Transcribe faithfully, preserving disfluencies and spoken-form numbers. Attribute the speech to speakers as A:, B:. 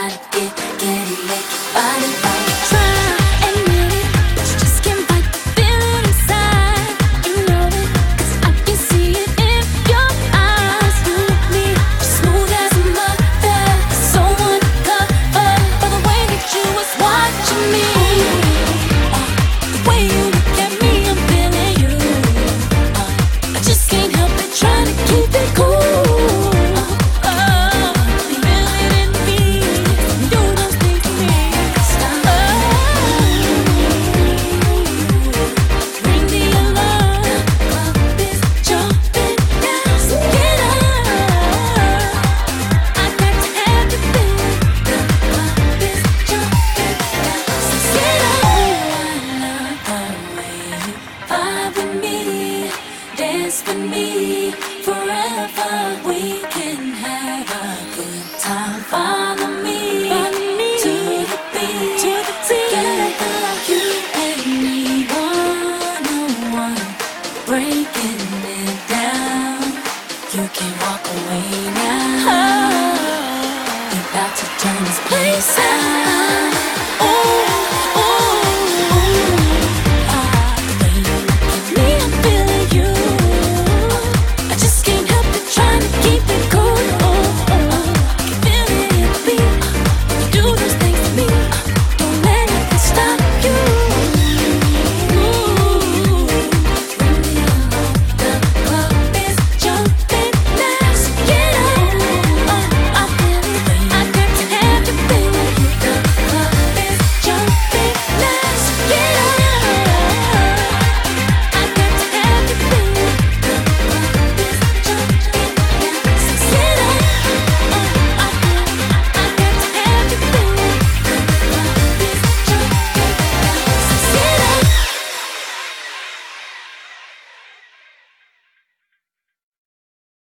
A: gotta get, get it, make your body right. Try and admit it, but you just can't fight the feeling inside. Ignore it, 'cause I can see it in your eyes. You look me smooth as a mother, so uncovered by the way that you was watching me. Uh, the way you look at me, I'm feeling you. Uh, I just can't help it, trying to keep it cool. Dance with me forever. We can have a good time. Follow me, Follow me to the beat, to the together, you and me, one on one, breaking it down. You can walk away now. You're about to turn this place out.